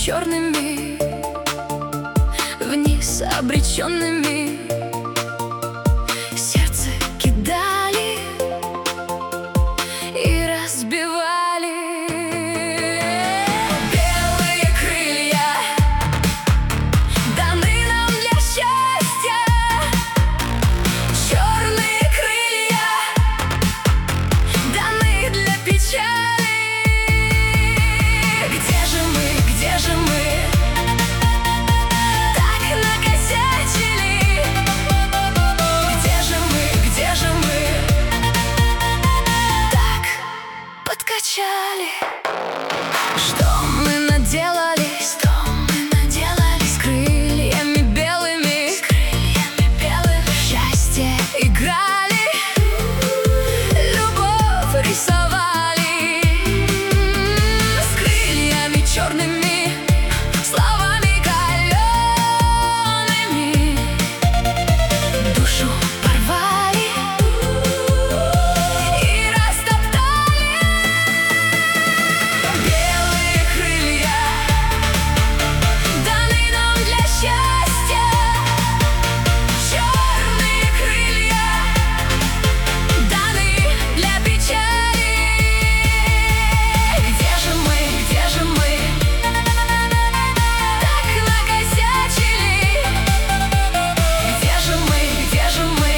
черными, вниз обреченными. Сердце кидали и разбивали. Белые крылья даны нам для счастья, черные крылья даны для печали. Где же мы, где же мы? Так накосячили. Где же мы, где же мы? Так подкачали. Что мы наделали? Что мы наделали? С крыльями белыми, с крыльями белыми. Счастье играли, любовь рисовали. С крыльями черными, словами калеными. Душу порвали и растоптали. Белые крылья даны нам для счастья, черные крылья даны для печали. Где же мы, где же мы? Так накосячили. Где же мы, где же мы?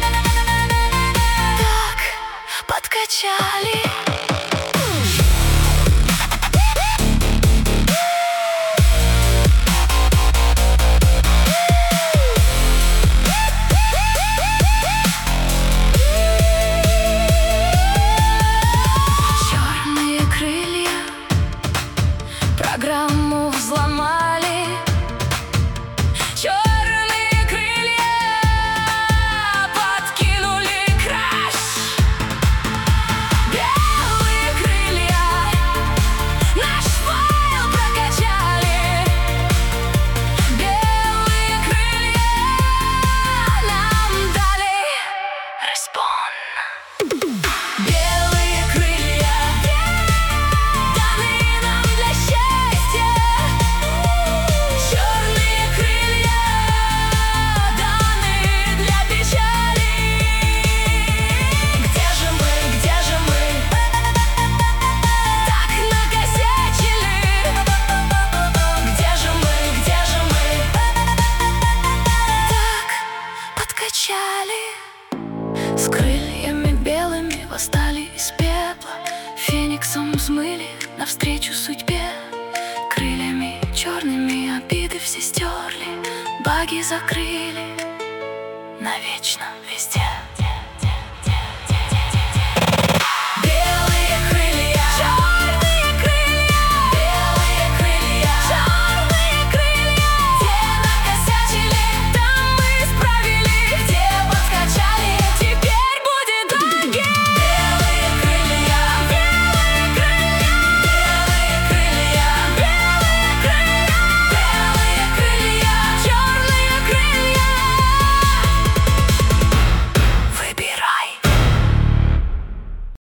Так подкачали. Черные крылья программу взломали. Черные крылья подкинули краш. Белые крылья наш файл прокачали. Белые крылья нам дали респон. Белые крылья даны нам для счастья, черные крылья даны для печали. Где же мы, где же мы? Так накосячили. Где же мы, где же мы? Так подкачали. С крыльями белыми восстали из пепла, фениксом взмыли навстречу судьбе. Крыльями черными обиды все стерли, баги закрыли навечно везде.